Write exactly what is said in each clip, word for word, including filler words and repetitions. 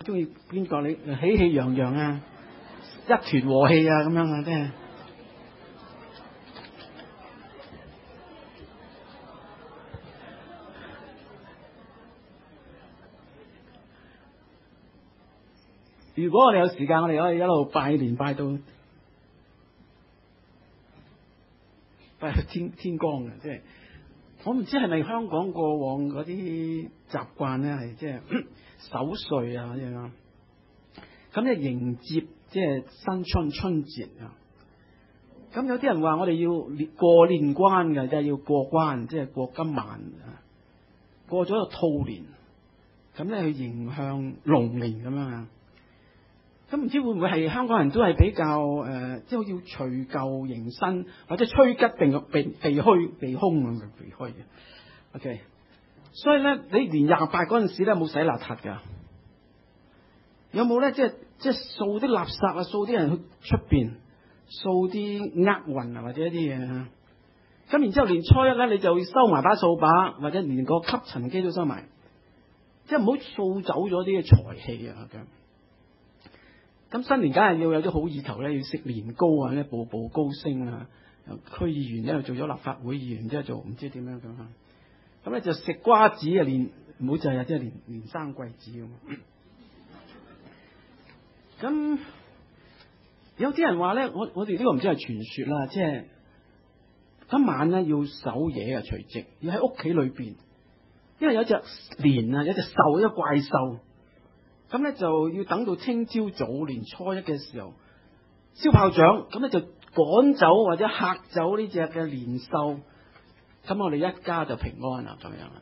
中意邊個？你喜氣洋洋啊，一團和氣啊，咁樣啊，即係。如果我哋有時間，我哋可以一路拜年拜到拜到天天光嘅，即係我唔知係咪香港過往嗰啲習慣咧，係即係守歲啊咁樣，咁咧迎接即係新春春節啊。咁有啲人話我哋要過年關嘅，即係要過關，即係過今晚啊，過咗個兔年，咁咧去迎向龍年咁樣啊。咁唔知會唔會係香港人都係比較誒，即係好似除舊迎新，或者趨吉避避避虛避凶咁嘅避虛嘅。OK， 所以咧，你年廿八嗰陣時咧冇洗邋遢㗎，有冇咧？即係即係掃啲垃圾啊，掃啲人去出邊，掃啲厄運啊，或者一啲嘢啊。咁然之後年初一咧，你就要收埋把掃把，或者連個吸塵機都收埋，即係唔好掃走咗啲嘅財氣啊咁。咁新年梗係要有啲好意頭咧，要食年糕啊，咧步步高升啊！區議員咧又做咗立法會議員，之後做唔知點樣咁啊！咁咧就食瓜子啊，連唔好滯啊，即係連連生貴子咁。咁有啲人話咧，我我哋呢個唔知係傳說啦，即係今晚咧要守夜啊，除夕要喺屋企裏邊，因為有隻年啊，有隻獸，一隻怪獸。咁咧就要等到聽朝早年初一嘅時候燒炮仗，咁咧就趕走或者嚇走呢隻嘅年獸，咁我哋一家就平安啦咁樣啦。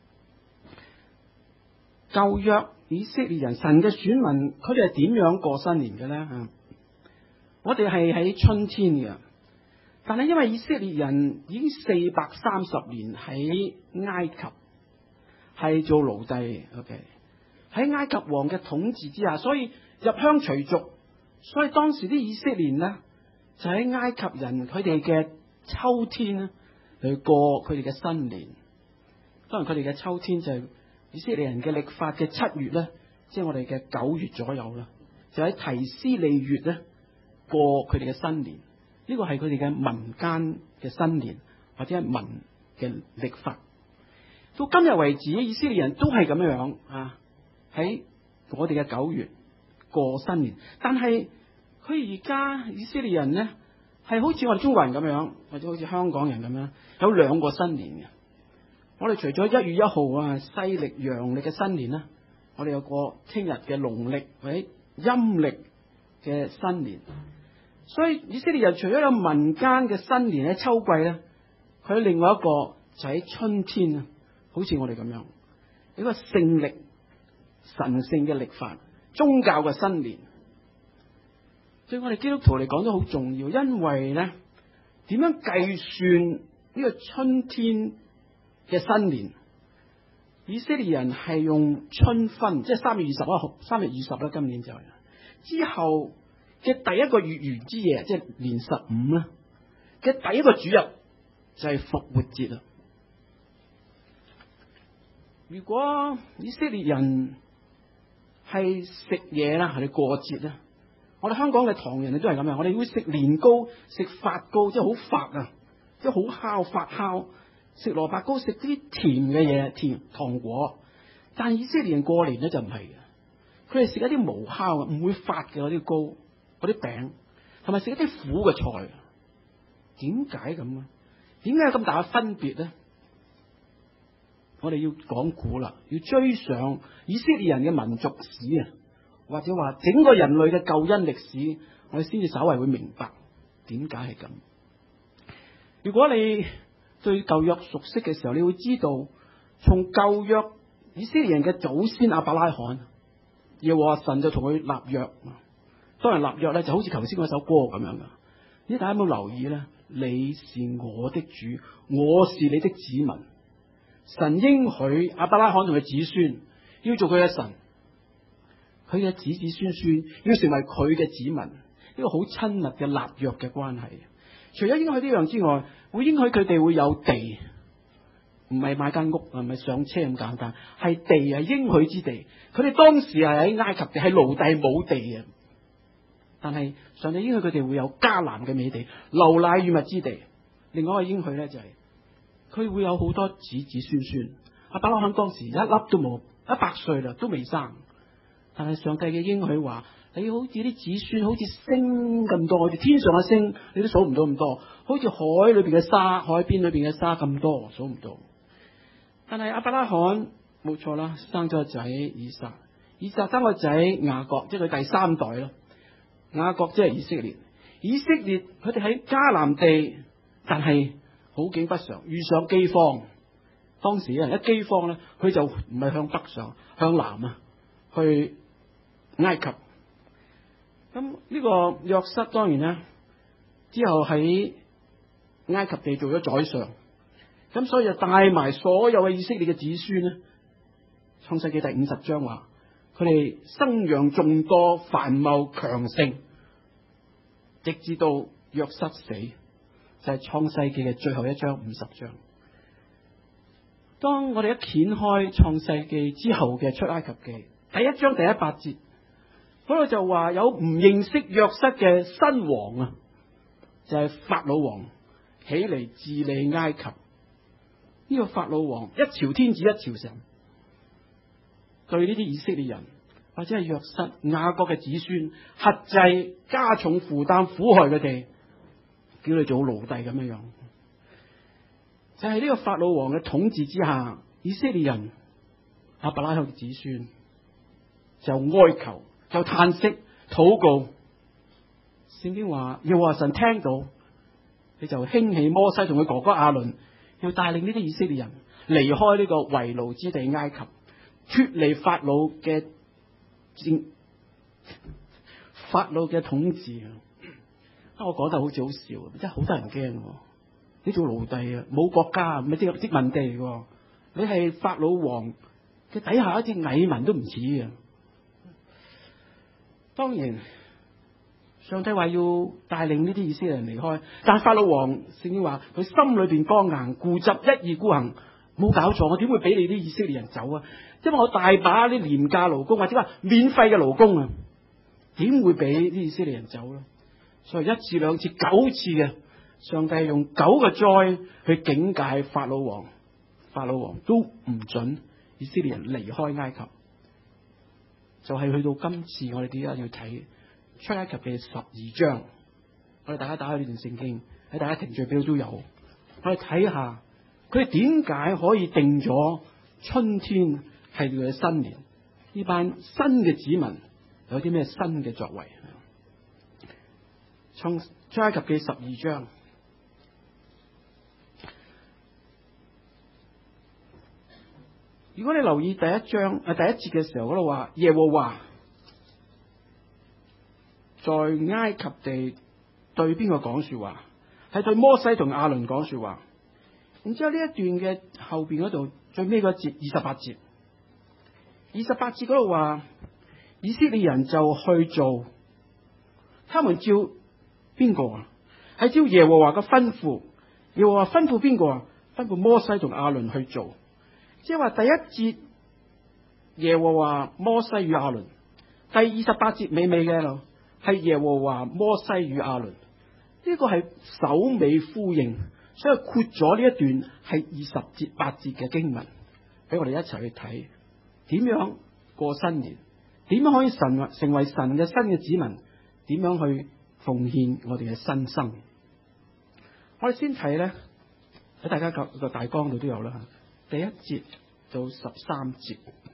舊約以色列人神嘅選民，佢哋係點樣過新年嘅咧？我哋係喺春天嘅，但係因為以色列人已經四百三十年喺埃及係做奴隸 ，OK。喺埃及王嘅統治之下，所以入鄉隨俗，所以當時啲以色列呢，就喺埃及人佢哋嘅秋天呢去過佢哋嘅新年。當然佢哋嘅秋天就係以色列人嘅曆法嘅七月呢，即係我哋嘅九月左右啦，就喺提斯利月呢過佢哋嘅新年。呢個係佢哋嘅民間嘅新年或者係民嘅曆法。到今日為止，以色列人都係咁樣樣啊。喺我哋嘅九月過新年，但係佢而家以色列人呢，係好似我哋中國人咁樣，或者好似香港人咁樣，有兩個新年嘅。我哋除咗一月一號啊，西曆陽曆嘅新年啦，我哋有個聽日嘅農曆或者陰曆嘅新年。所以以色列人除咗有民間嘅新年喺秋季咧，佢另外一個就喺春天啊，好似我哋咁樣，一個聖曆。神聖嘅曆法，宗教嘅新年，對我哋基督徒嚟講都好重要。因為咧，點樣計算呢個春天嘅新年？以色列人係用春分，即係三月二十一號，三月二十啦，今年就係之後嘅第一個月圓之夜，即係年十五啦嘅第一個主日就係復活節啦。如果以色列人係食嘢啦，係你過節啦。我哋香港嘅唐人都係咁樣，我哋會食年糕、食發糕，即係好發啊，即係好烤發酵。食蘿蔔糕，食啲甜嘅嘢，甜糖果。但以色列人過年咧就唔係嘅，佢哋食一啲無烤嘅，唔會發嘅嗰啲糕、嗰啲餅，同埋食一啲苦嘅菜。點解咁啊？點解有咁大嘅分別咧？我哋要講古啦，要追上以色列人嘅民族史啊，或者話整個人類嘅救恩歷史，我哋先至稍為會明白點解係咁。如果你對舊約熟悉嘅時候，你會知道從舊約以色列人嘅祖先亞伯拉罕，耶和華神就同佢立約。當然立約咧就好似頭先嗰首歌咁樣噶。咦，大家有冇留意咧？你是我的主，我是你的子民。神應許亞伯拉罕同佢子孫要做佢嘅神，佢嘅子子孫孫要成為佢嘅子民，呢個好親密嘅立約嘅關係。除咗應許呢樣之外，會應許佢哋會有地，唔係買間屋， 唔係上車咁簡單，係地係應許之地。佢哋當時係喺埃及地，係奴隸冇地嘅。但係上帝應許佢哋會有迦南嘅美地，流奶與蜜之地。另外一個應許咧就係、是、佢會有好多子子孫孫。亞伯拉罕當時一粒都冇，一百歲啦都未生。但係上帝嘅應許話，你好似啲子孫好似星咁多，好似天上嘅星，你都數唔到咁多，好似海裏邊嘅沙，海邊裏邊嘅沙咁多，數唔到。但係亞伯拉罕冇錯啦，生咗個仔以撒，以撒生個仔雅各，即係佢第三代咯。雅各即係以色列，以色列佢哋喺迦南地，但係好景不常，遇上饑荒。當時嘅人一饑荒咧，佢就唔係向北上，向南啊，去埃及。咁呢個約瑟當然咧，之後喺埃及地做咗宰相，咁所以就帶埋所有嘅以色列嘅子孫咧。創世記第五十章話，佢哋生養眾多，繁茂強盛，直至到約瑟死，就係創世記嘅最後一章五十章。當我哋一掀開創世記之後嘅出埃及記第一章第一八節，嗰度就話有唔認識約瑟嘅新王啊，就係、是、法老王起嚟治理埃及。呢、這個法老王一朝天子一朝臣，對呢啲以色列人或者係約瑟雅各嘅子孫轄制加重負擔苦害佢哋，叫佢做奴隸咁樣樣。就係、是、呢個法老王嘅統治之下，以色列人亞伯拉罕嘅子孫就哀求，就嘆息禱告。聖經話要話神聽到，你就興起摩西同佢哥哥亞倫，要帶領呢啲以色列人離開呢個為奴之地埃及，脫離法老嘅政法老嘅統治。啊，我講得好似好笑，真係好得人驚。你做奴隸啊，冇國家，唔係啲殖民地嚟，你係法老王嘅底下一啲蟻民都唔似嘅。當然，上帝話要帶領呢啲以色列人離開，但係法老王聖經話佢心裏邊剛硬固執，一意孤行，冇搞錯，我點會俾你啲以色列人走啊？因為我大把啲廉價勞工或者話免費嘅勞工啊，點會俾啲以色列人走咧？所以一次兩次九次嘅。上帝用九個災去警戒法老王，法老王都唔准以色列人離開埃及。就係、是、去到今次我哋點解要睇出埃及嘅十二章？我哋大家打開呢段聖經，喺大家程序表都有。我哋睇下佢哋點解可以定咗春天係佢嘅新年？呢班新嘅子民有啲咩新嘅作為？從出埃及嘅十二章。如果你留意第一章啊第一節嘅時候，嗰度話耶和華在埃及地對邊個講說話？係對摩西同亞倫講說話。然之後呢一段嘅後邊嗰度最尾嗰節二十八節，二十八節嗰度話以色列人就去做，他們照邊個啊？係照耶和華嘅吩咐。耶和華吩咐邊個啊？吩咐摩西同亞倫去做。即係話第一節耶和華摩西與亞倫，第二十八節尾尾嘅咯，係耶和華摩西與亞倫。呢、這個係首尾呼應，所以括咗呢一段係二十節八節嘅經文，俾我哋一齊去睇點樣過新年，點樣可以神成為神嘅新嘅子民，點樣去奉獻我哋嘅新生。我哋先睇咧喺大家個個大綱度都有啦。第一節到十三節，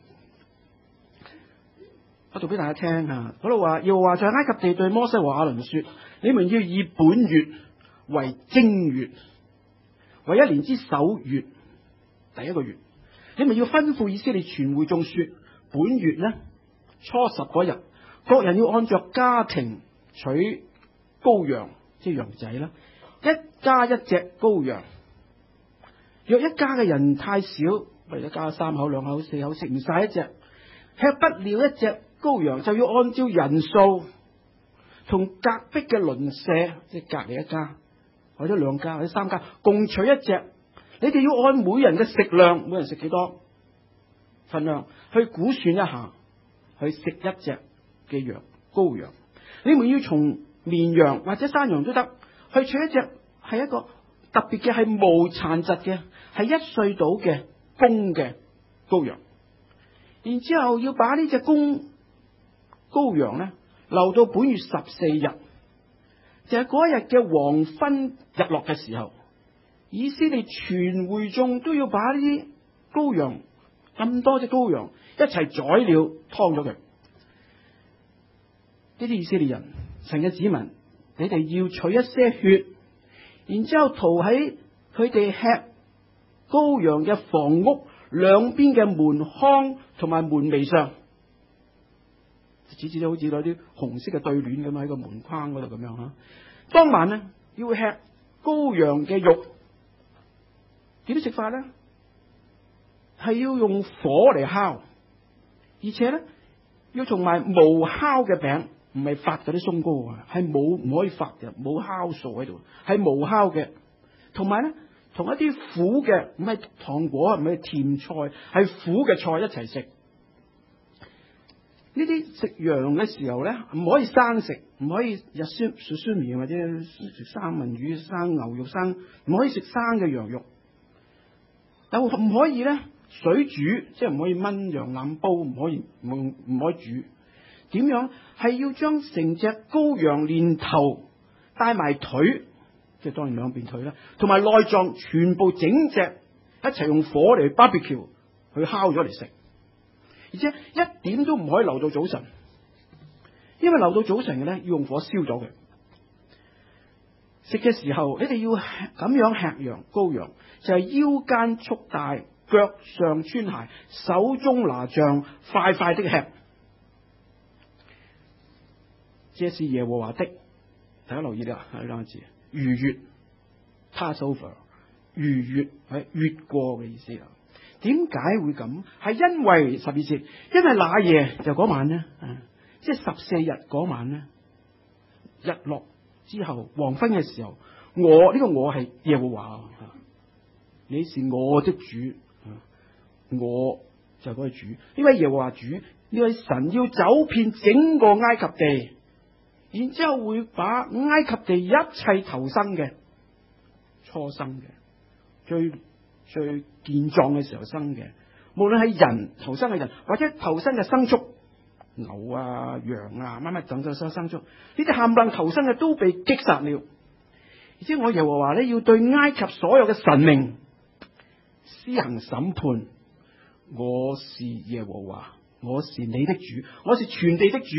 我讀俾大家聽啊！嗰度話，耶和華在埃及地對摩西和亞倫說：你們要以本月為正月，為一年之首月，第一個月。你們要吩咐以色列全會眾說：本月呢，初十嗰日，各人要按照家庭取羔羊，即係羊仔啦，一家一隻羔羊。若一家嘅人太少，或者一家三口、兩口、四口食唔晒一隻，吃不了一隻羔羊，就要按照人數，同隔壁嘅鄰舍，即係隔籬一家或者兩家或者三家共取一隻， 你哋要按每人嘅食量，每人食幾多份量去估算一下，去食一隻嘅羊羔羊。你們要從綿羊或者山羊都得，去取一隻係一個特別嘅，係無殘疾嘅，係一歲到嘅公嘅羔羊。然之後要把呢隻公羔羊咧留到本月十四日，就係嗰日嘅黃昏日落嘅時候，以色列全會眾都要把呢啲羔羊，咁多隻羔羊一齊宰了，劏咗佢。呢啲以色列人，神嘅子民，你哋要取一些血，然之後塗喺佢哋吃羔羊嘅房屋兩邊嘅門框同埋門楣上，似似好似有啲紅色嘅對聯咁喺個門框嗰度咁樣吓。當晚呢，要吃羔羊嘅肉，點食法咧？係要用火嚟烤，而且咧要同埋無酵嘅餅。唔係發嗰啲鬆糕啊，係冇唔可以發嘅，冇酵素喺度，係無酵嘅。同埋咧，同一啲苦嘅，唔係糖果，唔係甜菜，係苦嘅菜一齊食。呢啲食羊嘅時候咧，唔可以生食，唔可以日酸雪酸麵或者食三文魚、生牛肉、生，唔可以食生嘅羊肉。又唔可以咧水煮，即係唔可以燜羊腩煲，唔可以唔唔可以煮。點樣？係要將成隻羔羊連頭帶埋腿，即係當然兩邊腿啦，同埋內臟全部整隻一齊用火嚟 barbecue 去烤咗嚟食，而且一點都唔可以留到早晨，因為留到早晨嘅咧要用火燒咗佢。食嘅時候，你哋要咁樣吃羊羔羊，就係、是、腰間束帶，腳上穿鞋，手中拿杖，快快的吃。這是耶和華的，大家留意啦，呢兩個字，逾越 Passover， 逾越係越過嘅意思啦。點解會咁？係因為十二節，因為那夜就嗰晚咧，即係十四日嗰晚咧，日落之後黃昏嘅時候，我呢、這個我係耶和華，你是我的主，我就係嗰個主，呢位耶和華主，呢位神要走遍整個埃及地。然之後會把埃及地一切頭生嘅、初生嘅、最最健壯嘅時候生嘅，無論係人頭生嘅人，或者頭生嘅牲畜，牛啊、羊啊，乜乜等等生牲畜，呢啲冚唪唥頭生嘅都被擊殺了。而且我耶和華咧要對埃及所有嘅神明施行審判。我是耶和華，我是你的主，我是全地的主。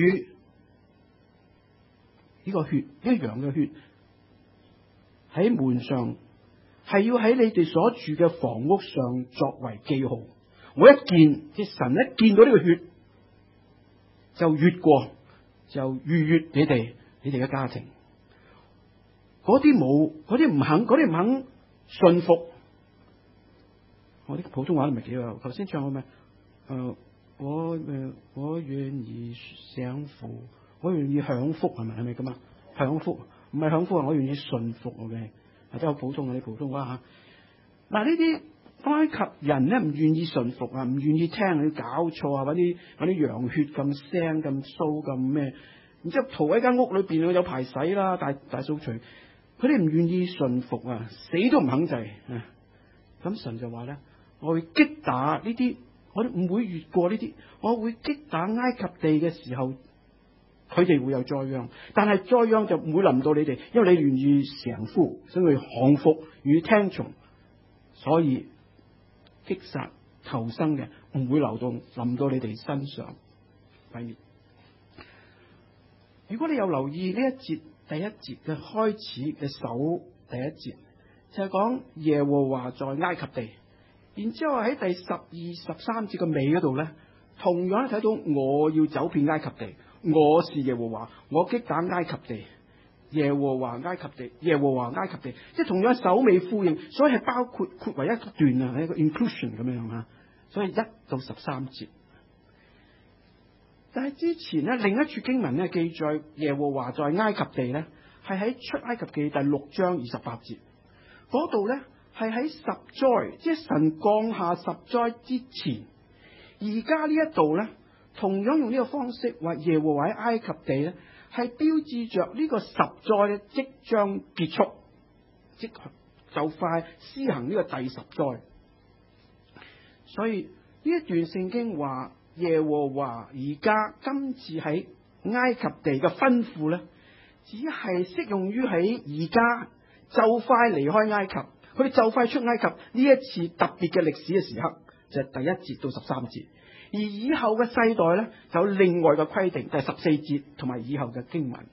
呢個血，呢個羊嘅血喺門上，係要喺你哋所住嘅房屋上作為記號。我一見，即神一見到呢個血，就越過，就逾越你哋，你哋嘅家庭。嗰啲冇，嗰啲唔肯，嗰啲唔肯順服。我啲普通話都唔係幾好。頭先唱過咩？誒、呃，我誒，我願意享福。我願意享福，係咪係咪咁啊？享福唔係享福啊！我願意順服我嘅，或者好普通嘅啲普通話吓。嗱，呢啲埃及人咧唔願意順服啊，唔願意聽，你搞錯啊！搵啲搵啲羊血咁腥咁騷咁咩？然之後逃喺間屋裏邊有排洗啦，大大掃除，佢哋唔願意順服啊，死都唔肯制啊！咁神就話咧，我會擊打呢啲，我哋唔會越過呢啲，我會擊打埃及地嘅時候。佢哋會有災殃，但係災殃就唔會臨到你哋，因為你願意降服，所以降服，願意聽從，所以擊殺頭生嘅唔會流到臨到你哋身上毀滅。如果你有留意呢一節第一節嘅開始嘅首第一節，就係講耶和華在埃及地，然之後喺第十二十三節嘅尾嗰度咧，同樣睇到我要走遍埃及地。我是耶和華，我擊打埃及地，耶和華埃及地，耶和華埃及地，即係同樣首尾呼應，所以係包括括為一段啊，係一個 inclusion 咁樣啊，所以一到十三節。但係之前咧，另一處經文咧記載耶和華在埃及地咧，係喺出埃及記第六章二十八節嗰度咧， 係喺十災，即係神降下十災之前。而家呢一度咧，同樣用呢個方式話耶和華喺埃及地咧，係標誌着呢個十災咧即將結束，即就快施行呢個第十災。所以呢一段聖經話耶和華而家今次喺埃及地嘅吩咐咧，只係適用於喺而家就快離開埃及，佢哋就快出埃及呢一次特別嘅歷史嘅時刻，就係第一節到十三節。而以後嘅世代咧，就有另外嘅規定，就係十四節同埋以後嘅經文。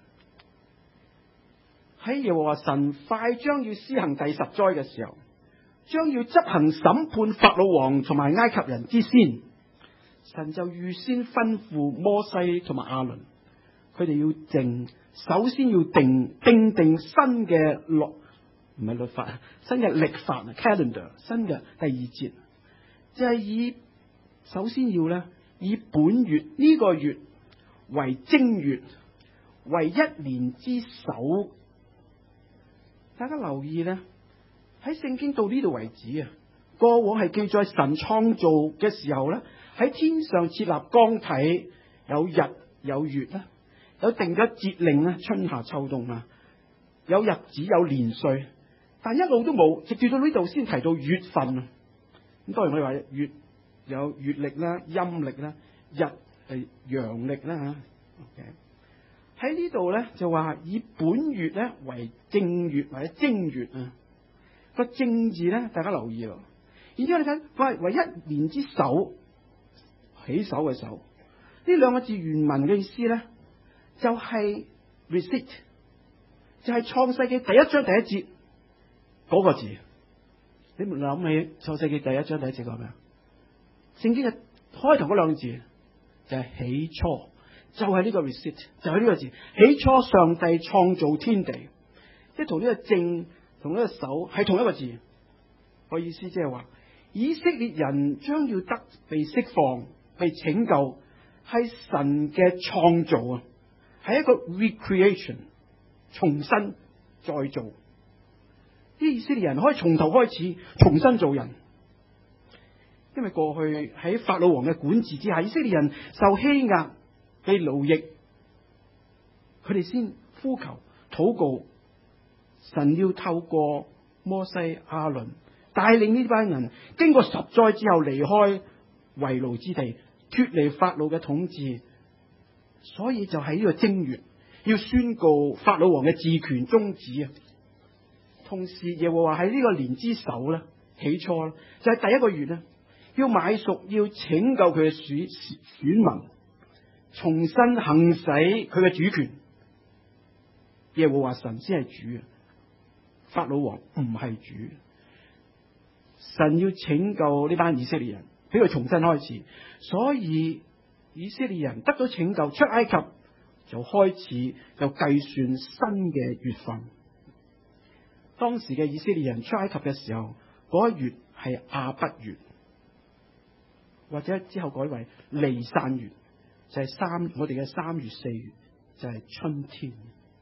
喺耶和華神快將要施行第十災嘅時候，將要執行審判法老王同埋埃及人之先，神就預先吩咐摩西同埋亞倫，佢哋要定，首先要定定定新嘅律，唔係律法，新嘅曆法 calendar， 新嘅第二節，就係以首先要咧以本月呢個月為正月，為一年之首。大家留意咧，喺聖經到呢度為止啊，過往係記載神創造嘅時候咧，喺天上設立光體，有日有月啦，有定咗節令啦，春夏秋冬啊，有日子有年歲，但一路都冇，直至到呢度先提到月份啊。咁當然我哋話月有月曆啦、陰曆啦、日係陽曆啦吓。OK，喺呢度咧就話以本月咧為正月或者正月啊。個正字咧，大家留意咯。然之後你睇，佢係為一年之首，起手嘅手。呢兩個字原文嘅意思咧，就係 receipt，就係創世記第一章第一節嗰個字。你們諗起創世記第一章第一節講咩？聖經嘅開頭嗰兩個字就係起初，就係呢個 receipt，就係呢個字。起初上帝創造天地，即係同呢個正同呢個手係同一個字。個意思即係話，以色列人將要得被釋放、被拯救，係神嘅創造啊，係一個 recreation， 重新再造。啲以色列人可以從頭開始重新做人。因為過去喺法老王嘅管治之下，以色列人受欺壓、被奴役，佢哋先呼求禱告，神要透過摩西、亞倫帶領呢班人經過十災之後離開為奴之地，脫離法老嘅統治。所以就喺呢個正月要宣告法老王嘅治權終止啊！同時耶和華喺呢個年之首咧，起初咧就係、是、第一個月咧，要買贖，要拯救佢嘅選選民，重新行使佢嘅主權。耶和華神先係主啊，法老王唔係主。神要拯救呢班以色列人，俾佢重新開始。所以以色列人得到拯救出埃及，就開始就計算新嘅月份。當時嘅以色列人出埃及嘅時候，嗰一月係亞筆月，或者之後改為尼散月，就係、是、三我哋嘅三月四月，就係、是、春天。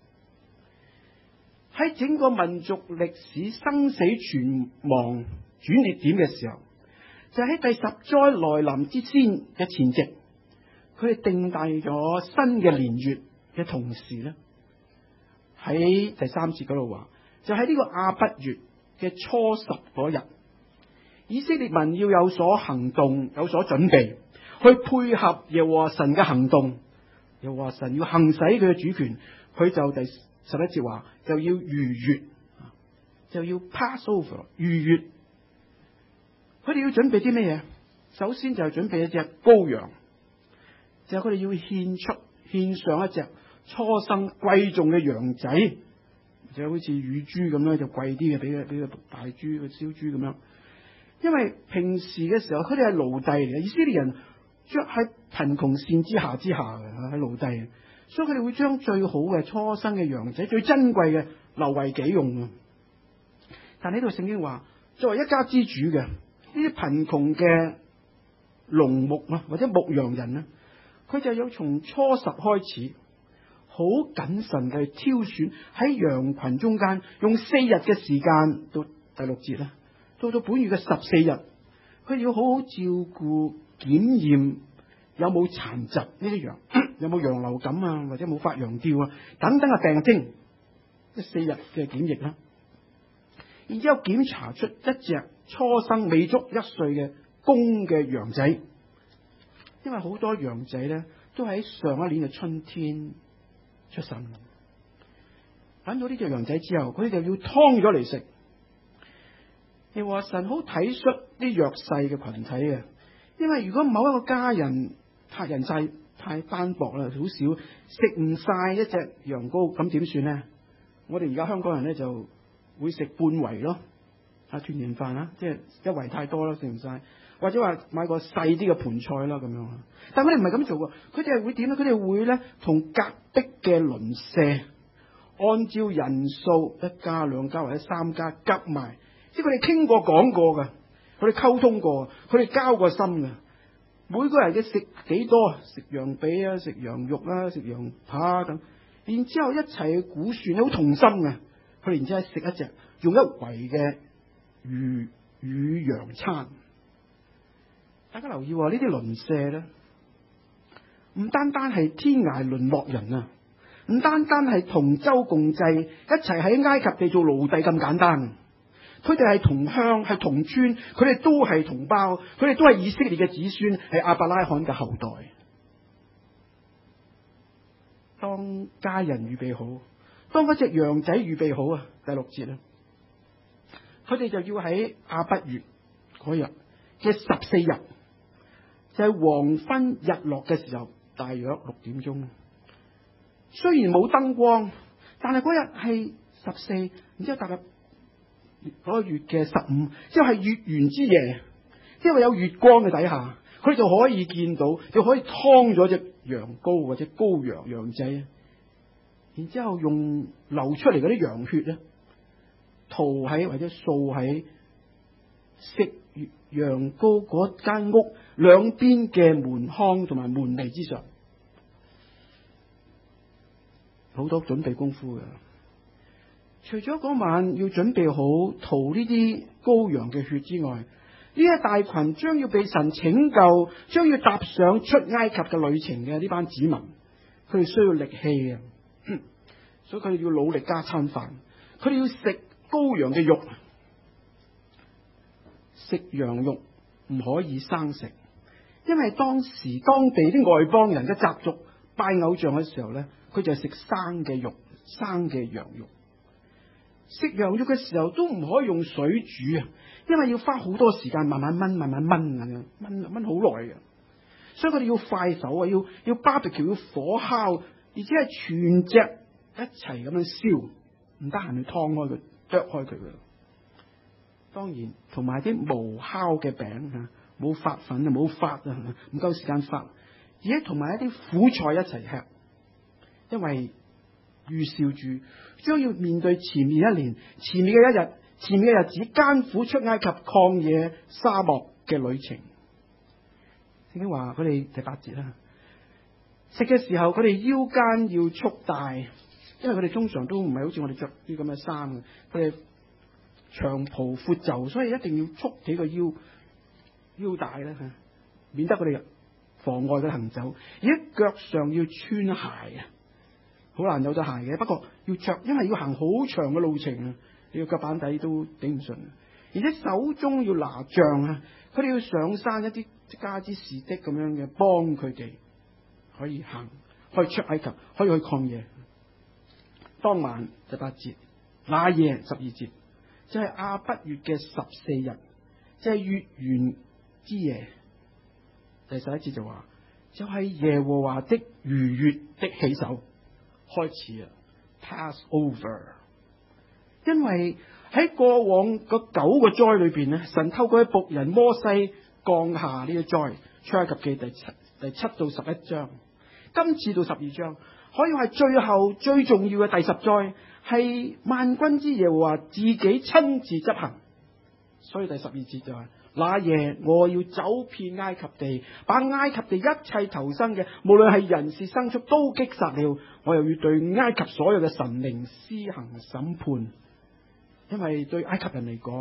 喺整個民族歷史生死存亡轉捩點嘅時候，就喺、是、第十災來臨之先嘅前夕，佢哋定定咗新嘅年月嘅同時咧，喺第三節嗰度話，就喺呢個亞筆月嘅初十嗰日，以色列民要有所行動，有所準備，去配合耶和華神嘅行動。耶和華神要行使佢嘅主權，佢就第十一節話就要逾越，就要 pass over 逾越。佢哋要準備啲咩嘢？首先就係準備一隻羔羊，就係佢哋要獻出獻上一隻初生貴重嘅羊仔。就好似乳豬咁樣，就貴啲嘅，比個比個大豬個燒豬咁樣。因為平時嘅時候，佢哋係奴隸嚟嘅，以色列人將喺貧窮線之下之下嘅，喺奴隸，所以佢哋會將最好嘅初生嘅羊仔，最珍貴嘅留為己用。但呢度聖經話，作為一家之主嘅呢啲貧窮嘅農牧啊，或者牧羊人咧，佢就要從初十開始，好謹慎嘅挑選喺羊群中間，用四日嘅時間到第六節啦， 到到本月嘅十四日，佢要好好照顧檢驗有冇殘疾呢啲羊，有冇羊流感啊，或者冇發羊吊啊等等嘅病徵，一四日嘅檢疫啦。然之後檢查出一隻初生未足一歲嘅公嘅羊仔，因為好多羊仔咧都喺上一年嘅春天出生。揾到呢隻羊仔之後，佢哋就要劏咗嚟食。又話神好體恤啲弱勢嘅群體嘅，因為如果某一個家人太人勢太單薄啦，好少食唔晒一隻羊羔，咁點算呢？我哋而家香港人咧就會食半圍咯，啊團圓飯啦，即係一圍太多啦，食唔晒，或者話買個細啲嘅盤菜啦咁樣。但係佢哋唔係咁做喎，佢哋係會點咧？佢哋會咧同隔壁嘅鄰舍，按照人數一家兩家或者三家夾埋，即係佢哋傾過講過噶，佢哋溝通過，佢哋交過心噶。每個人嘅食幾多，食羊髀啊，食羊肉啊，食羊扒咁，然之後一齊去估算，好同心嘅。佢哋然之後食一隻用一圍嘅魚魚羊餐。大家留意喎，呢啲鄰舍咧，唔單單係天涯淪落人啊！唔單單係同舟共濟，一齊喺埃及地做奴隸咁簡單。佢哋係同鄉，係同村，佢哋都係同胞，佢哋都係以色列嘅子孫，係亞伯拉罕嘅後代。當家人預備好，當嗰隻羊仔預備好啊，第六節啊，佢哋就要喺亞筆月嗰日嘅十四日，就係黃昏日落嘅時候，大約六點鐘。雖然冇燈光，但係嗰日係十四，然之後踏入嗰個月嘅十五，即係月圓之夜，因為有月光嘅底下，佢就可以見到，就可以劏咗隻羊羔或者羔羊羊仔，然之後用流出嚟嗰啲羊血咧，塗喺或者掃喺食羊羔嗰間屋兩邊嘅門框同埋門楣之上。好多準備功夫嘅，除咗嗰晚要準備好塗呢啲羔羊嘅血之外，呢一大群將要被神拯救、將要踏上出埃及嘅旅程嘅呢班子民，佢哋需要力氣啊，所以佢哋要努力加餐飯，佢哋要食羔羊嘅肉，食羊肉唔可以生食，因為當時當地啲外邦人嘅習俗拜偶像嘅時候咧，佢就係食生嘅肉，生嘅羊肉。食羊肉嘅時候都唔可以用水煮啊，因為要花好多時間慢慢炆，慢慢炆咁樣，炆炆好耐嘅。所以佢哋要快手啊，要要 barbecue，要火烤，而且係全隻一齊咁樣燒，唔得閒去劏開佢，剁開佢嘅。當然同埋啲無酵嘅餅啊，冇發粉啊，冇發啊，唔夠時間發，而且同埋一啲苦菜一齊吃。因為預兆住將要面對前面一年、前面嘅一日、前面嘅日子艱苦出埃及曠野沙漠嘅旅程。聖經話佢哋第八節啦，食嘅時候佢哋腰間要束帶，因為佢哋通常都唔係好似我哋着啲咁嘅衫嘅，佢哋長袍闊袖，所以一定要束起個腰腰帶咧，免得佢哋妨礙佢行走。而喺腳上要穿鞋啊！好難有對鞋嘅，不過要着，因為要行好長嘅路程啊，你個腳板底都頂唔順。而且手中要拿杖啊，佢哋要上山一啲加之士的咁樣嘅，幫佢哋可以行，可以出埃及，可以去曠野。當晚第八節，那夜十二節，就係亞筆月嘅十四日，就係月圓之夜。第十一節就話，就係耶和華的逾越的起手。開始啊 ，pass over。因為喺過往嗰九個災裏邊咧，神透過僕人摩西降下呢個災，出埃及記第七第七到十一章，今次到十二章，可以話係最後最重要嘅第十災，係萬軍之耶和華自己親自執行。所以第十二節就係、是。那夜我要走遍埃及地，把埃及地一切投生嘅，無論係人是牲畜，都擊殺了。我又要對埃及所有嘅神靈施行審判，因為對埃及人嚟講，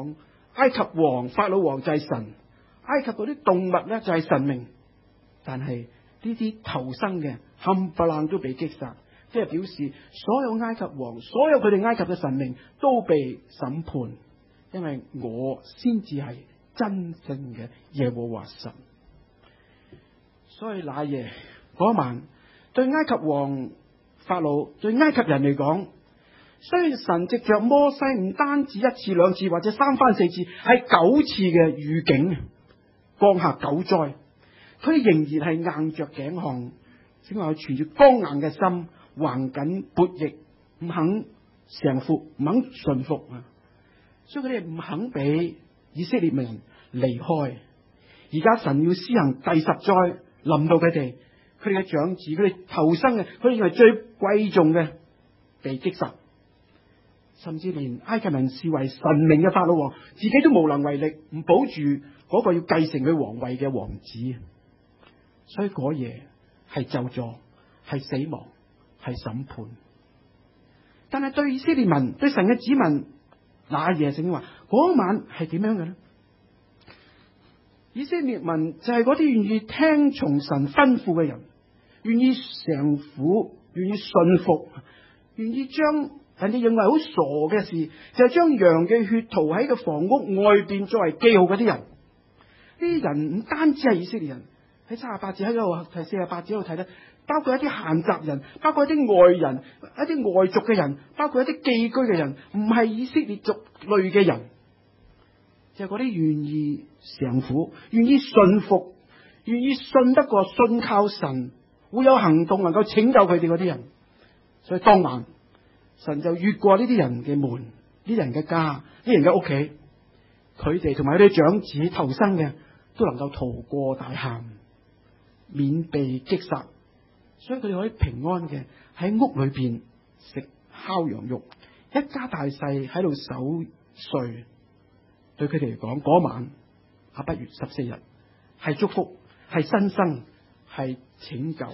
埃及王法老王就係神，埃及嗰啲動物咧就係神明，但係呢啲頭生嘅冚唪唥都被擊殺，即係表示所有埃及王、所有佢哋埃及嘅神明都被審判，因為我先至係真正嘅耶和華神。所以那夜嗰晚，對埃及王法老、對埃及人嚟講，雖然神藉着摩西唔單止一次兩次或者三番四次，係九次嘅預警降下九災，佢哋仍然係硬着頸項，只係存住剛硬嘅心，橫緊悖逆，唔肯降服，唔肯順服啊！所以佢哋唔肯俾以色列人離開。而家神要施行第十災，臨到佢哋，佢哋嘅長子，佢哋頭生嘅，佢哋認為最貴重嘅被擊殺，甚至連埃及人視為神明嘅法老王，自己都無能為力，唔保住嗰個要繼承佢皇位嘅王子。所以嗰夜係咒詛，係死亡，係審判。但係對以色列民，對神嘅子民，那夜聖經話嗰晚係點樣嘅呢？以色列民就係嗰啲願意聽從神吩咐嘅人，願意降服，願意信服，願意將人哋認為好傻嘅事，就係、是、將羊嘅血塗喺個房屋外邊作為記號嗰啲人。呢啲人唔單止係以色列人，喺三十八節喺度睇，四十八節喺度睇咧，包括一啲閒雜人，包括一啲外人，一啲外族嘅人，包括一啲寄居嘅人，唔係以色列族類嘅人，就係嗰啲願意降服、願意信服、願意信得過、信靠神，會有行動能夠拯救佢哋嗰啲人。所以當晚神就越過呢啲人嘅門、呢啲人嘅家、呢啲人嘅屋企，佢哋同埋佢哋長子頭生嘅都能夠逃過大限，免被擊殺。所以佢哋可以平安嘅喺屋裏邊食烤羊肉，一家大細喺度守歲。對佢哋嚟講，嗰晚啊八月十四日係祝福，係新生，係拯救。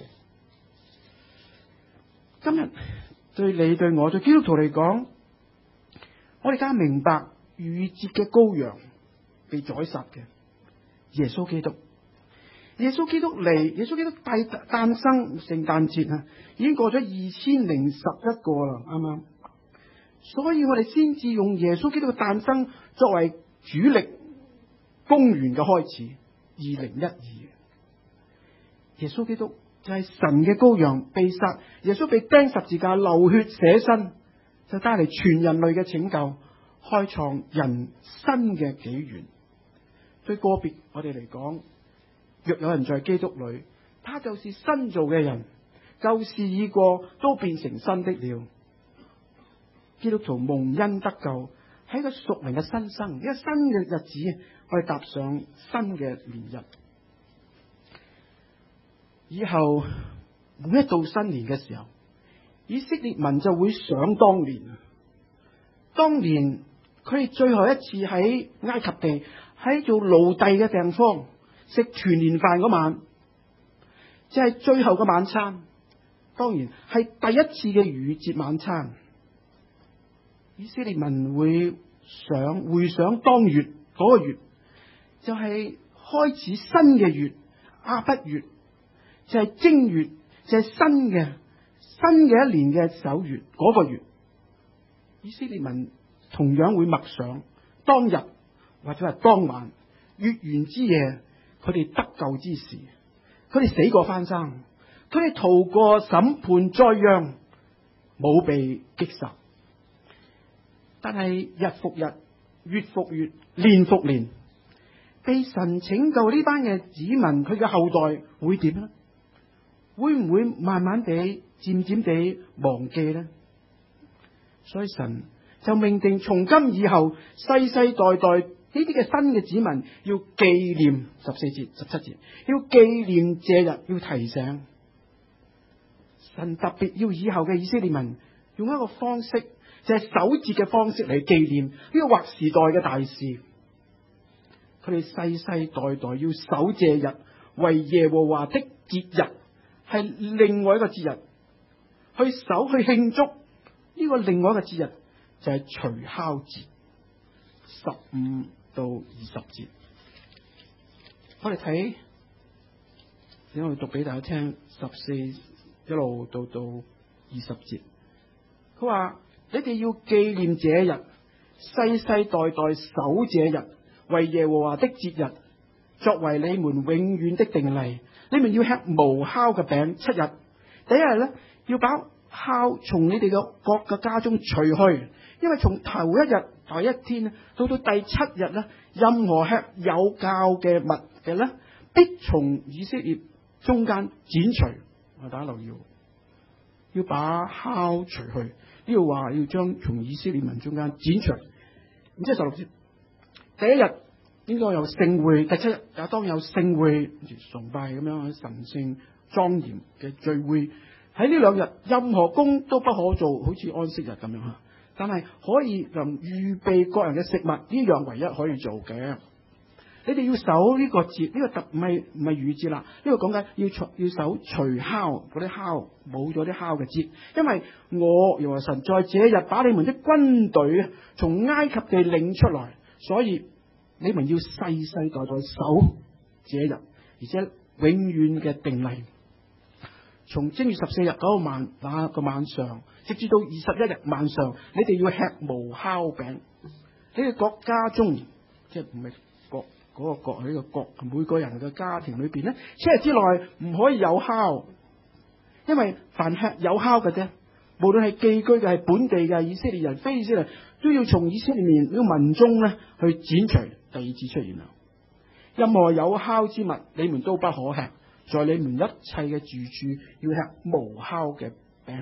今日對你對我對基督徒嚟講，我哋而家明白逾越節嘅羔羊被宰殺嘅耶穌基督。耶穌基督嚟，耶穌基督誕誕生聖誕節啊，已經過咗二千零十一個啦，啱啱？所以我哋先至用耶穌基督嘅誕生作為主力，公元嘅開始，二零一二。耶穌基督就係神嘅羔羊被殺，耶穌被釘十字架流血捨身，就帶嚟全人類嘅拯救，開創人新嘅紀元。對個別我哋嚟講，若有人在基督裏，他就是新造嘅人，舊事已過，都變成新的了。基督徒蒙恩得救，係一個屬靈嘅新生，一個新嘅日子，我哋踏上新嘅年日。以後每一到新年嘅時候，以色列民就會想當年。當年佢哋最後一次喺埃及地，喺做奴隸嘅地方食團年飯嗰晚，即係最後嘅晚餐。當然係第一次嘅逾越節晚餐。以色列民會想回想當月嗰個月，就係開始新嘅月亞筆月，就係正月，就係新嘅新嘅一年嘅首月嗰個月。以色列民同樣會默想當日或者係當晚月圓之夜，佢哋得救之時，佢哋死過翻生，佢哋逃過審判災殃，冇被擊殺。但係日復日，月復月，年復年，被神拯救呢班嘅子民，佢嘅後代會點呢？會唔會慢慢地、漸漸地忘記呢？所以神就命定，從今以後，世世代代呢啲嘅新嘅子民要紀念十四節、十七節，要紀念這日，要提醒。神特別要以後嘅以色列民用一個方式，就係守節嘅方式嚟紀念呢個劃時代嘅大事。佢哋世世代代要守這日為耶和華的節日，係另外一個節日去守去慶祝呢個另外一個節日，就係除酵節。十五到二十節。我哋睇，等我讀俾大家聽，十四一路到到二十節。佢話：你哋要紀念這日，世世代代守這日，為耶和華的節日，作為你們永遠的定例。你們要吃無酵嘅餅七日。第一日咧，要把酵從你哋嘅各嘅家中除去，因為從頭一日第一天咧，到到第七日咧，任何吃有酵嘅物嘅咧，必從以色列中間剪除。我大家留意，要把酵除去，呢度話要將從以色列民中間剪除。然之後十六節，第一日應該有聖會，第七日也當有聖會崇拜咁樣神聖莊嚴嘅聚會。喺呢兩日，任何工都不可做，好似安息日咁樣吓。但係可以能預備各人嘅食物，呢樣唯一可以做嘅。你哋要守呢個節，呢、這個特唔係唔係逾節啦，呢個講緊要除要守除酵嗰啲酵，冇咗啲酵嘅節。因為我耶和華神在這日把你們的軍隊從埃及地領出來，所以你們要世世代代守這日，而且永遠嘅定例。從正月十四日嗰個晚那個晚上，直至到二十一日晚上，你哋要吃無酵餅。你哋國家中，即係唔係國嗰個國喺呢個國，每個人嘅家庭裏邊咧，七日之內唔可以有酵，因為凡吃有酵嘅啫，無論係寄居嘅、係本地嘅以色列人、非以色列人，都要從以色列面呢個民中咧去剪除。第二次出現啦，任何有酵之物，你們都不可吃。在你們一切嘅住處要吃無酵嘅餅。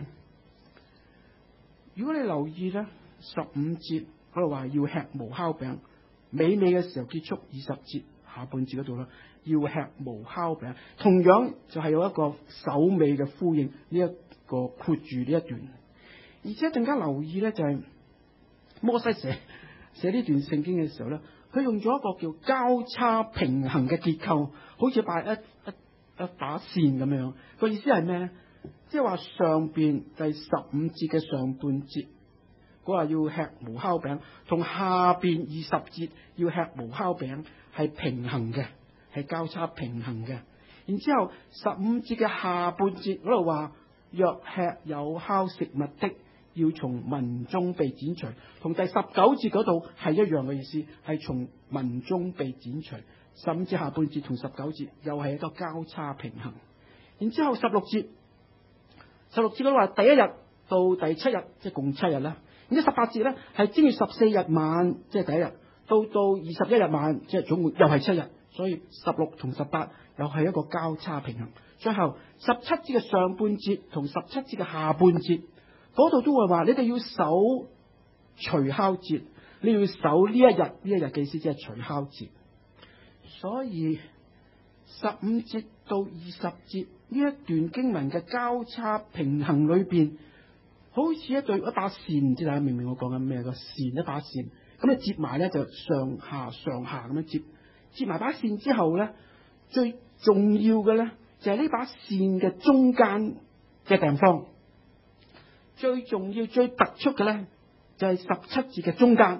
如果你留意咧，十五節嗰度話要吃無酵餅，尾尾嘅時候結束二十節下半節嗰度啦，要吃無酵餅，同樣就係有一個首尾嘅呼應，呢一個括住呢一段。而且更加留意咧，就係摩西寫寫呢段聖經嘅時候咧，佢用咗一個叫交叉平衡嘅結構，好似擺一一。一把線咁樣，個意思係咩咧？即係話上邊第十五節嘅上半節，佢話要吃無酵餅，同下邊二十節要吃無酵餅係平衡嘅，係交叉平衡嘅。然之後十五節嘅下半節嗰度話，若吃有酵食物的，要從民中被剪除，同第十九節嗰度係一樣嘅意思，係從民中被剪除。十五節下半節同十九節又係一個交叉平衡。然之後十六節，十六節嗰度話第一日到第七日，即係共七日啦。然之後十八節咧係正月十四日晚，即係第一日，到到二十一日晚，即係總共又係七日。所以十六同十八又係一個交叉平衡。最後十七節嘅上半節同十七節嘅下半節嗰度都會話，你哋要守除酵節，你要守呢一日，呢一日嘅意思即係除酵節。所以十五節到二十節呢一段經文嘅交叉平衡裏邊，好似一對一把線，唔知大家明唔明我講緊咩？個線一把線，咁你接埋咧就上下上下咁樣接，接埋把線之後咧，最重要嘅咧就係呢把線嘅中間嘅地方，最重要最突出嘅咧就係十七節嘅中間，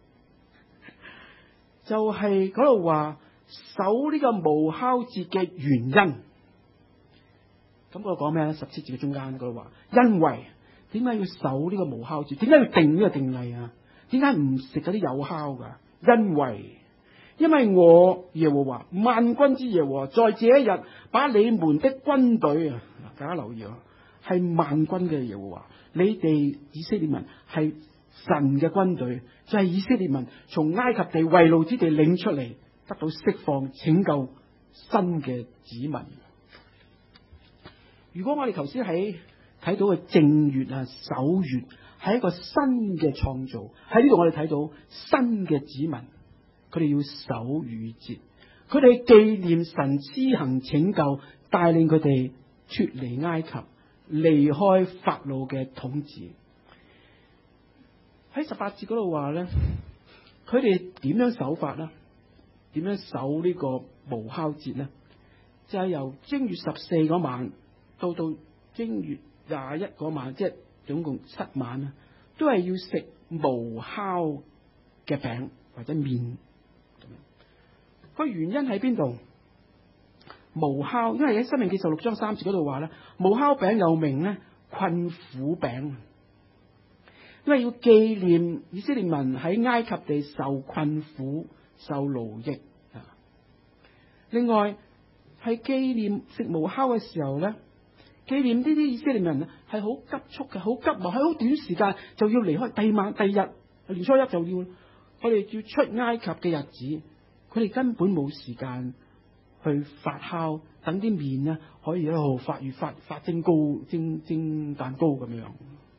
就係嗰度話。守呢個無酵節嘅原因，咁嗰度講咩咧？十七節嘅中間嗰度話，因為點解要守呢個無酵節？點解要定呢個定例啊？點解唔食嗰啲有酵噶？因為因為我耶和華萬軍之耶和華在這一日把你們的軍隊啊，大家留意啊，係萬軍嘅耶和華，你哋以色列民係神嘅軍隊，就係、是、以色列民從埃及地為奴之地領出嚟。得到釋放、拯救新嘅子民。如果我哋頭先喺睇到嘅正月啊、守月係一個新嘅創造，喺呢度我哋睇到新嘅子民，佢哋要守逾節，佢哋紀念神施行拯救，帶領佢哋脫離埃及，離開法老嘅統治。喺十八節嗰度話咧，佢哋點樣守法呢？點樣守呢個無酵節呢？就係、是、由正月十四嗰晚到到正月廿一嗰晚，即係總共七晚啊，都係要食無酵嘅餅或者麵個原因喺邊度？無酵，因為喺申命記十六章三節嗰度話咧，無酵餅又名咧困苦餅，因為要紀念以色列民喺埃及地受困苦、受勞役啊。另外係紀念食無酵嘅時候咧，紀念呢啲以色列民咧係好急促嘅，好急忙，喺好短時間就要離開，第二晚、第二日年初一就要，我哋要出埃及嘅日子，佢哋根本冇時間去發酵，等啲麵咧可以一路發熱發發蒸糕、蒸蒸蛋糕咁樣。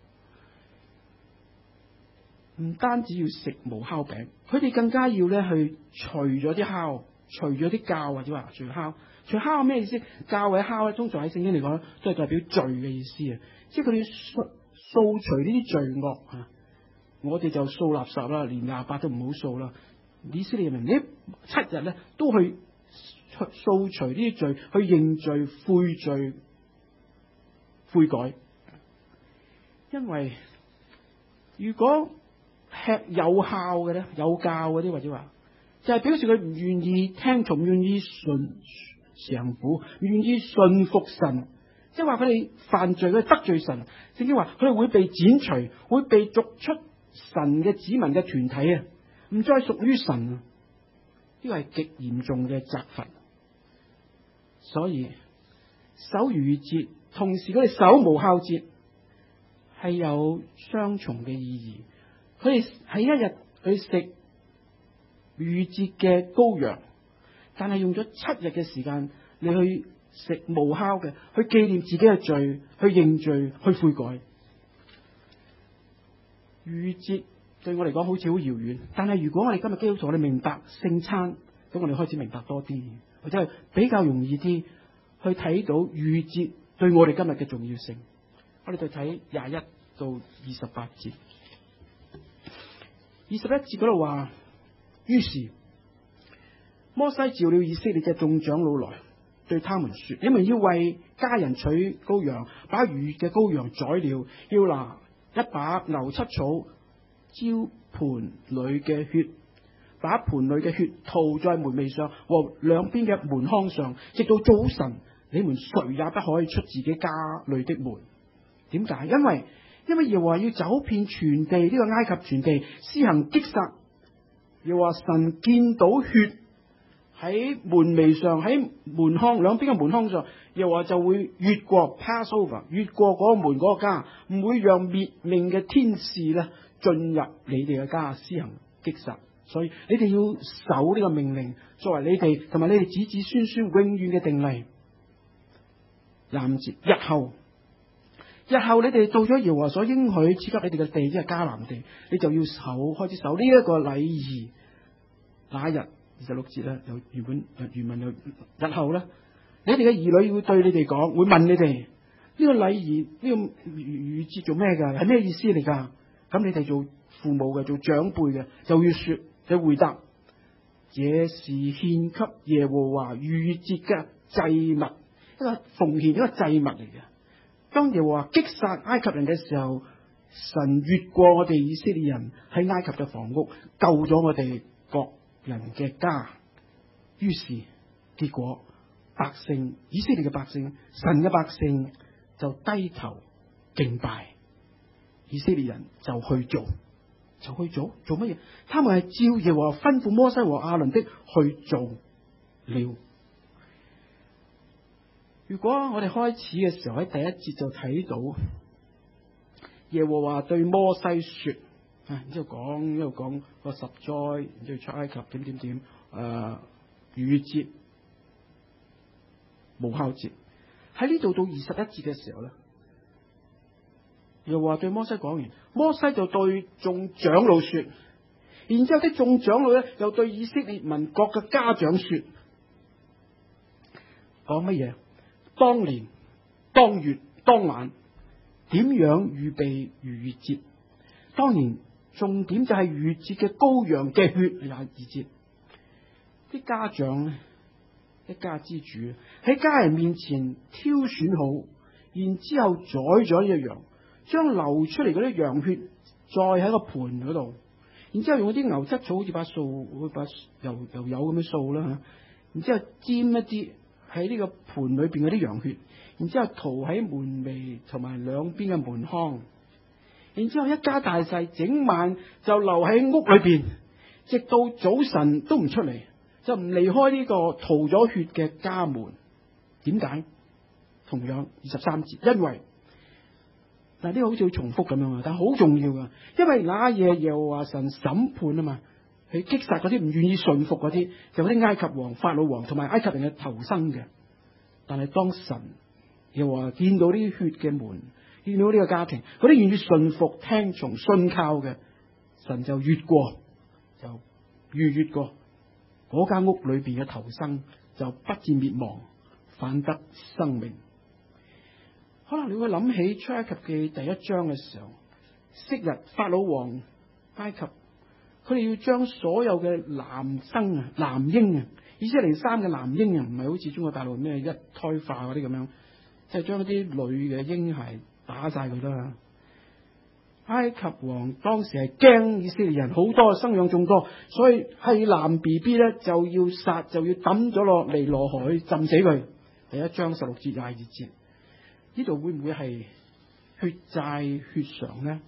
唔單止要食無酵餅，佢哋更加要咧去除咗啲酵，除咗啲酵，或者話除酵。除酵咩意思？酵或者酵咧，通常喺聖經嚟講都係代表罪嘅意思啊！即係佢哋掃掃除呢啲罪惡啊！我哋就掃垃圾啦，連廿八都唔好掃啦。以色列人呢七日咧都去掃除呢啲罪，去認罪、悔罪、悔改。因為如果吃有酵嘅咧，有酵嗰啲或者話，就係、是、表示佢唔願意聽從，唔願意順常苦，唔願意順服神，即係話佢哋犯罪，佢得罪神。聖經話佢哋會被剪除，會被逐出神嘅子民嘅團體啊，唔再屬於神啊！呢個係極嚴重嘅責罰。所以守逾越節，同時佢哋守無酵節，係有雙重嘅意義。佢哋喺一日去食逾越節嘅羔羊，但係用咗七日嘅時間你去食無酵嘅，去紀念自己嘅罪，去認罪，去悔改。逾越節對我嚟講好似好遙遠，但係如果我哋今日基督徒我哋明白聖餐，咁我哋開始明白多啲，或者係比較容易啲去睇到逾越節對我哋今日嘅重要性。我哋就睇廿一到二十八節。二十一節嗰度話，於是摩西召了以色列嘅眾長老來，對他們說：你們要為家人取羔羊，把逾越嘅羔羊宰了，要拿一把牛膝草，澆盤裏嘅血，把盤裏嘅血塗在門楣上和兩邊嘅門框上，直到早晨，你們誰也不可以出自己家裏的門。點解？因為因為耶和華要走遍全地，呢、這個埃及全地施行擊殺。耶和華神見到血喺門楣上，喺門框兩邊嘅門框上，耶和華就會越過 pass over， 越過嗰個門嗰個家，唔會讓滅命嘅天使咧進入你哋嘅家施行擊殺。所以你哋要守呢個命令，作為你哋同埋你哋子子孫孫永遠嘅定例。廿五節，日後。日後你哋到咗耶和華所應許賜給你哋嘅地，即係迦南地，你就要守，開始守呢一個禮儀。那一日二十六節咧，有原本原文有日後咧，你哋嘅兒女會對你哋講，會問你哋呢、這個禮儀呢、這個逾越節做咩噶？係咩意思嚟噶？咁你哋做父母嘅，做長輩嘅，就要說，就回答：這是獻給耶和華逾越節嘅祭物，一個奉獻，一個祭物嚟嘅。當耶和華擊殺埃及人嘅時候，神越過我哋以色列人喺埃及嘅房屋，救咗我哋各人嘅家。於是結果百姓，以色列嘅百姓，神嘅百姓就低頭敬拜，以色列人就去做，就去做做乜嘢？他們係照耶和華吩咐摩西和亞倫的去做了。如果我哋開始嘅時候喺第一節就睇到耶和華對摩西說，啊，然之後講一路講個十災，然之後出埃及點點點，誒，逾越節、無酵節，喺呢度到二十一節嘅時候咧，耶和華對摩西講完，摩西就對眾長老說，然之後啲眾長老咧又對以色列民各嘅家長說，講乜嘢？當年、當月、當晚，點樣預備逾越節？當然，重點就係逾越節嘅羔羊嘅血。廿二節，啲家長咧，一家之主喺家人面前挑選好，然之後宰咗一隻羊，將流出嚟嗰啲羊血再喺個盤嗰度， 然之後用嗰啲牛膝草好似把掃，把油油油咁樣掃啦吓，然之後沾一啲喺呢個盤裏邊嗰啲羊血，然之後塗喺門楣同埋兩邊嘅門框，然之後一家大細整晚就留喺屋裏邊，直到早晨都唔出嚟，就唔離開呢個塗咗血嘅家門。點解？同樣二十三節，因為嗱呢個好似要重複咁樣啊，但係好重要噶，因為那夜耶和華神審判啊嘛，去擊殺嗰啲唔願意順服嗰啲，就嗰啲埃及王、法老王同埋埃及人嘅頭生嘅。但係當神耶和華見到呢啲血嘅門，見到呢個家庭，嗰啲願意順服、聽從、信靠嘅，神就越過，就逾越過嗰間屋裏邊嘅頭生，就不致滅亡，反得生命。可能你會諗起出埃及記第一章嘅時候，昔日法老王埃及，佢哋要將所有嘅男生啊、男嬰啊，以色列三嘅男嬰啊，唔係好似中國大陸咩一胎化嗰啲咁樣，即係將一啲女嘅嬰孩打晒佢啦。埃及王當時係驚以色列人好多生養眾多，所以係男 B B 咧就要殺，就要抌咗落尼羅河去浸死佢。第一章十六節廿二節，呢度會唔會係血債血償呢？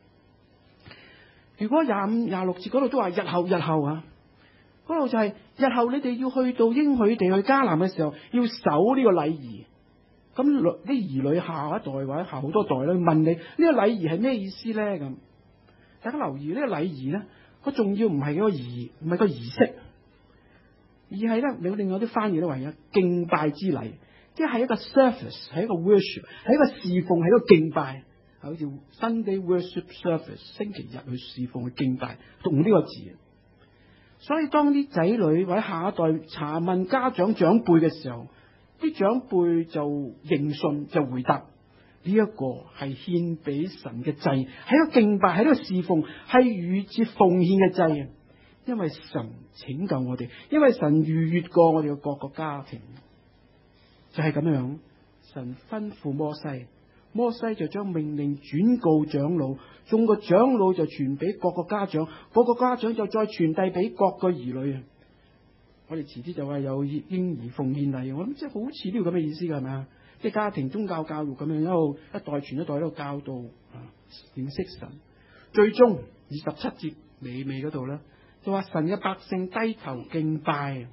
如果廿五廿六節嗰度都話日後日後啊，嗰度就係日後你哋要去到應許地去迦南嘅時候，要守呢個禮儀。咁啲兒女下一代或者下好多代咧，問你呢個禮儀係咩意思咧？咁大家留意呢個禮儀咧，個重要唔係個儀，唔係個儀式，而係咧你另外啲翻譯都話一敬拜之禮，即係一個 service， 係一個 worship， 係一個侍奉，係一個敬拜，好似 Sunday worship service， 星期日去侍奉去敬拜，讀呢個字。所以當啲仔女或者下一代查問家長長輩嘅時候，啲長輩就認信就回答，呢一個係獻俾神嘅祭，係一個敬拜，係一個侍奉，係逾節奉獻嘅祭。因為神拯救我哋，因為神逾越過我哋嘅各個家庭，就係咁樣。神吩咐摩西，摩西就將命令轉告長老，眾個長老就傳俾各個家長，各個家長就再傳遞俾各個兒女。我哋遲啲就話有嬰兒奉獻禮，我諗即係好似呢個咁嘅意思噶，係咪啊？即係家庭宗教教育咁樣，一路一代傳一代喺度教導啊，認識神。最終二十七節尾尾嗰度咧，就話神嘅百姓低頭敬拜，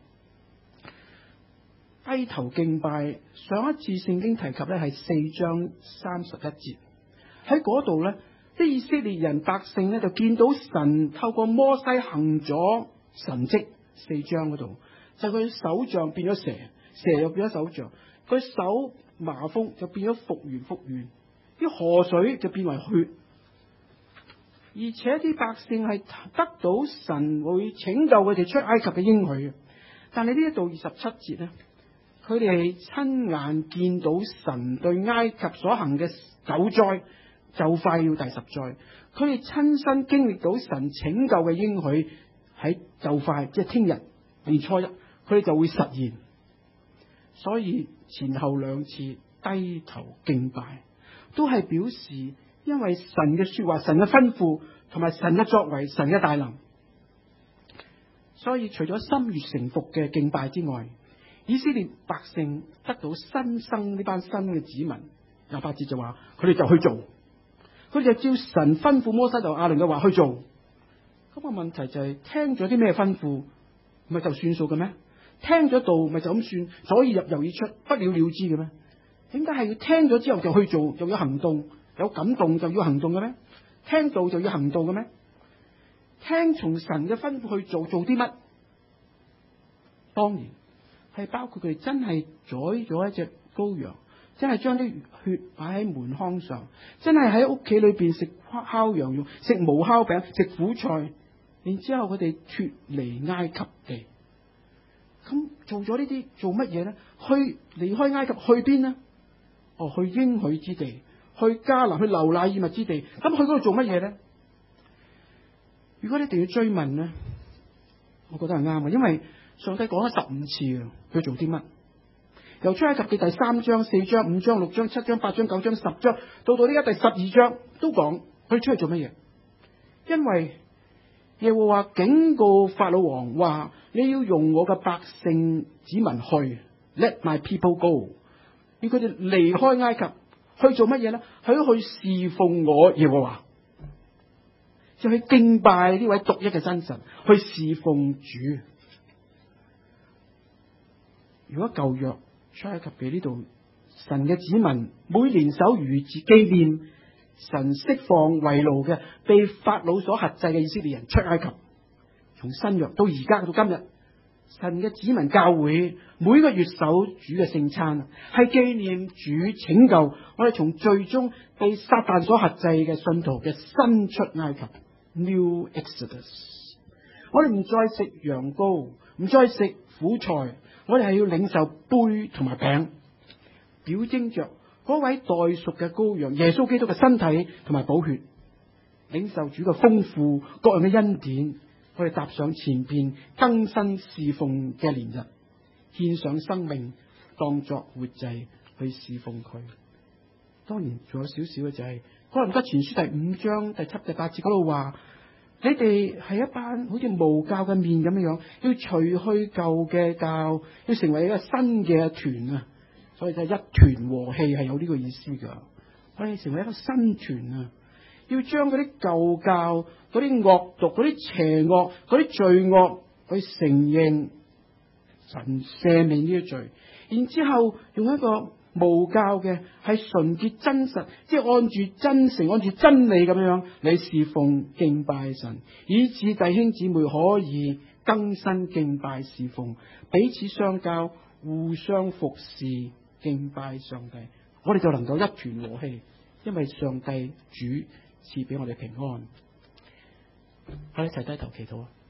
低頭敬拜。上一次聖經提及咧係四章三十一節，喺嗰度咧，啲以色列人百姓咧就見到神透過摩西行咗神蹟。四章嗰度就佢、是、手杖變咗蛇，蛇又變咗手杖，佢手麻風就變咗復原復原，啲河水就變為血，而且啲百姓係得到神會拯救佢哋出埃及嘅應許。但係呢一度二十七節咧，佢哋係親眼見到神對埃及所行嘅九災，就快要第十災，佢哋親身經歷到神拯救嘅應許。喺就快，即係聽日年初一，佢哋就會實現。所以前後兩次低頭敬拜，都係表示因為神嘅說話、神嘅吩咐同埋神嘅作為、神嘅大能。所以除咗心悅誠服嘅敬拜之外，以色列百姓得到新生呢班新嘅子民。廿八節就話佢哋就去做，佢哋就照神吩咐摩西同亞倫嘅話去做。咁個問題就係、是、聽咗啲咩吩咐，咪就算數嘅咩？聽咗道咪就咁算，左耳入右耳出，不了了之嘅咩？點解係要聽咗之後就去做，就要行動？有感動就要行動嘅咩？聽道就要行動嘅咩？聽從神嘅吩咐去做，做啲乜？當然係包括佢哋真係宰咗一隻羔羊，真係將啲血擺喺門框上，真係喺屋企裏邊食烤羊肉、食無酵餅、食苦菜。然之後佢哋脫離埃及地，咁做咗呢啲做乜嘢咧？去離開埃及去邊呢？哦，去應許之地，去迦南，去流奶與蜜之地。咁去嗰度做乜嘢咧？如果你一定要追問咧，我覺得係啱嘅，因為上帝講咗十五次啊，佢做啲乜？由出埃及記第三章、四章、五章、六章、七章、八章、九章、十章，到到呢家第十二章都講佢出去做乜嘢？因為耶和華警告法老王話：你要用我嘅百姓子民去 ，Let my people go， 要佢哋離開埃及，去做乜嘢咧？去去侍奉我耶和華，就去敬拜呢位獨一嘅真神，去侍奉主。如果舊約出埃及記呢度，神嘅子民每年守逾越節紀念神釋放為奴嘅被法老所轄制嘅以色列人出埃及，從新約到而家到今日，神嘅子民教會每個月守主嘅聖餐，係紀念主拯救我哋從最終被撒旦所轄制嘅信徒嘅新出埃及 New Exodus。我哋唔再食羊羔，唔再食苦菜，我哋係要領受杯同埋餅，表徵着嗰位代贖嘅羔羊耶穌基督嘅身體同埋寶血，領受主嘅豐富各樣嘅恩典，我哋踏上前邊更新侍奉嘅年日，獻上生命當作活祭去侍奉佢。當然仲有少少嘅就係哥林多前書第五章第七第八節嗰度話，你哋係一班好似無酵嘅麵咁樣樣，要除去舊嘅酵，要成為一個新嘅團啊！所以就一團和氣係有呢個意思噶，我哋成為一個新團啊！要將嗰啲舊酵、嗰啲惡毒、嗰啲邪惡、嗰啲罪惡去承認神赦免呢啲罪，然之後用一個無酵嘅係純潔真實，即係按住真誠、按住真理咁樣嚟侍奉敬拜神，以致弟兄姊妹可以更新敬拜侍奉，彼此相交，互相服侍。敬拜上帝，我哋就能夠一團和氣，因為上帝主賜俾我哋平安。我哋一齊低頭祈禱啊！